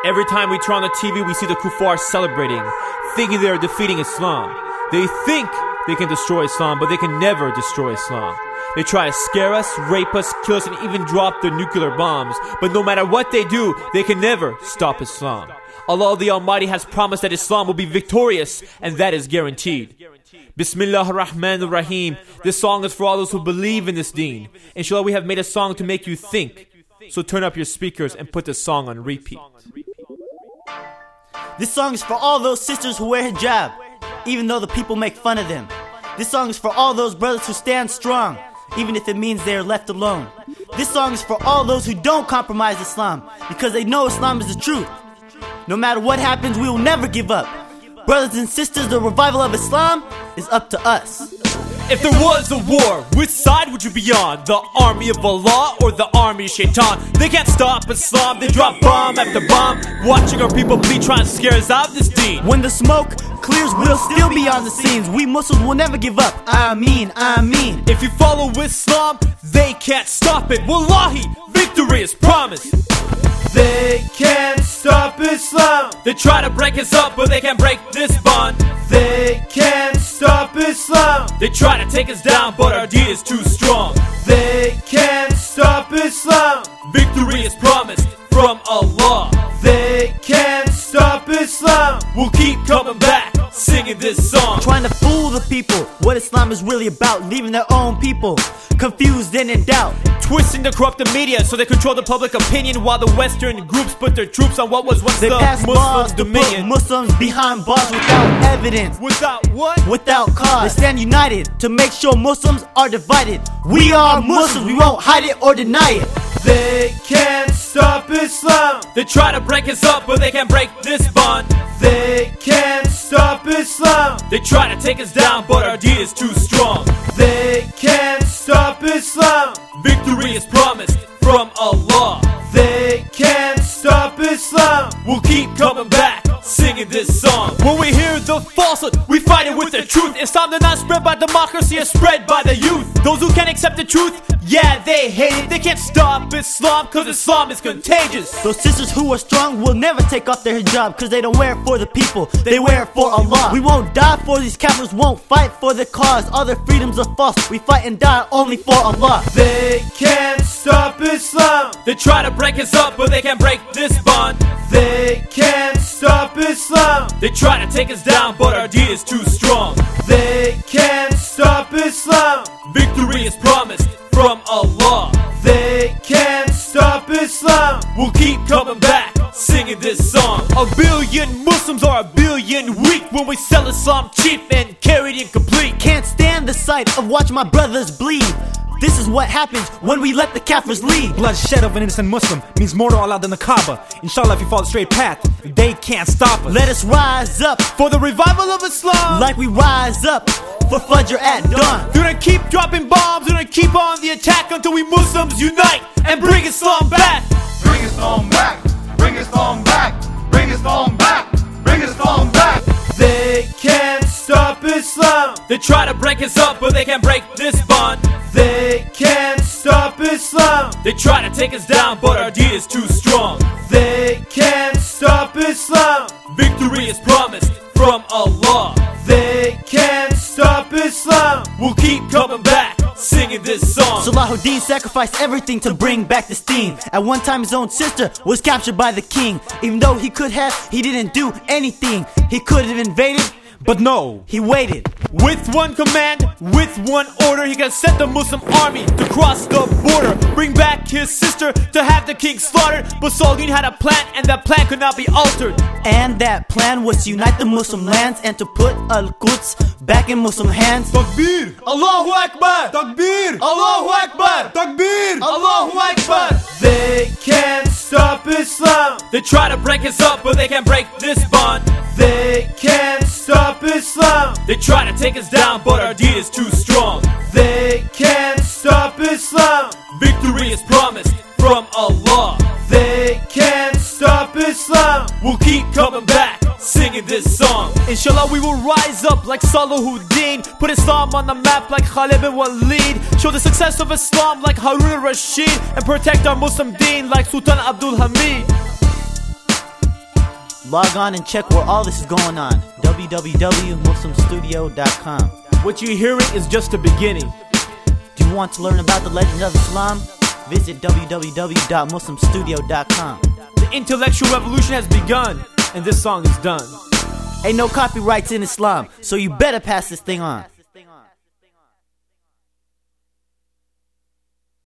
Every time we turn on the TV, we see the kuffar celebrating, thinking they are defeating Islam. They think they can destroy Islam, but they can never destroy Islam. They try to scare us, rape us, kill us, and even drop their nuclear bombs. But no matter what they do, they can never stop Islam. Allah the Almighty has promised that Islam will be victorious, and that is guaranteed. Bismillah ar-Rahman ar-Rahim. This song is for all those who believe in this deen. Inshallah, we have made a song to make you think. So turn up your speakers and put the song on repeat. This song is for all those sisters who wear hijab, even though the people make fun of them. This song is for all those brothers who stand strong, even if it means they are left alone. This song is for all those who don't compromise Islam, because they know Islam is the truth. No matter what happens, we will never give up. Brothers and sisters, the revival of Islam is up to us. If there was a war, which side would you be on? The army of Allah or the army of Shaitan? They can't stop Islam, they drop bomb after bomb, watching our people bleed, trying to scare us out of this deen. When the smoke clears, we'll still be on the scenes. We Muslims will never give up. Ameen, ameen. If you follow Islam, they can't stop it. Wallahi, victory is promised. They can't stop Islam. They try to break us up, but they can't break this bond. They can't stop Islam. They try to take us down, but our deed is too strong. They can't stop Islam. Victory is promised from Allah. They can't stop Islam. We'll keep coming back, singing this song. Trying to fool the people, what Islam is really about, leaving their own people confused and in doubt. Twisting the corrupted media so they control the public opinion, while the Western groups put their troops on what was once they the Muslims' dominion. Muslims behind bars without evidence. Without what? Without cause. They stand united to make sure Muslims are divided. We are Muslims, we won't hide it or deny it. They can't stop Islam. They try to break us up, but they can't break this bond. They can't stop Islam. They try to take us down, but our deed is too strong. They can't stop Islam. Victory is promised from Allah. They can't stop Islam. We'll keep coming back, singing this song. When we hear the falsehood, we fight it with the truth. Islam did not spread by democracy, it's spread by the youth. Those who can't accept the truth, yeah, they hate it. They can't stop Islam, cause Islam is contagious. Those sisters who are strong will never take off their hijab, cause they don't wear it for the people, they wear it for Allah. We won't die for these kafirs, won't fight for the cause. All their freedoms are false, we fight and die only for Allah. They can't stop Islam. They try to break us up, but they can't break this bond. They can't stop Islam. They try to take us down, but our deed is too strong. They can't stop Islam. Victory is promised from Allah. They can't stop Islam. We'll keep coming back, singing this song. A billion Muslims are a billion weak when we sell Islam cheap and carry it incomplete. Can't stand the sight of watching my brothers bleed. This is what happens when we let the kafirs lead. Bloodshed of an innocent Muslim means more to Allah than the Kaaba. Inshallah, if you follow the straight path, they can't stop us. Let us rise up for the revival of Islam, like we rise up for Fajr at dawn. We're gonna keep dropping bombs, we're gonna keep on the attack until we Muslims unite and bring Islam back. Bring Islam back, bring Islam back, bring Islam back, bring Islam back. They can't stop Islam. They try to break us up, but they can't break this bond. They can't stop Islam. They try to take us down, but our deed is too strong. They can't stop Islam. Victory is promised from Allah. They can't stop Islam. We'll keep coming back, singing this song. Salahuddin sacrificed everything to bring back this deen. At one time his own sister was captured by the king. Even though he could have, he didn't do anything. He could have invaded, but no, he waited. With one command, with one order, he can set the Muslim army to cross the border, bring back his sister to have the king slaughtered. But Salahuddin had a plan, and that plan could not be altered. And that plan was to unite the Muslim lands and to put Al-Quds back in Muslim hands. Takbir! Allahu Akbar! Takbir! Allahu Akbar! Takbir! Allahu Akbar! They can't stop Islam. They try to break us up, but they can't break this bond. They can't stop Islam. They try to take us down, but our deed is too strong. They can't stop Islam. Victory is promised from Allah. They can't stop Islam. We'll keep coming back, singing this song. Inshallah, we will rise up like Salahuddin, put Islam on the map like Khalid bin Walid, show the success of Islam like Harun al-Rashid, and protect our Muslim deen like Sultan Abdul Hamid. Log on and check where all this is going on. www.muslimstudio.com. What you're hearing is just a beginning. Do you want to learn about the legend of Islam? Visit www.muslimstudio.com. The intellectual revolution has begun, and this song is done. Ain't no copyrights in Islam, so you better pass this thing on.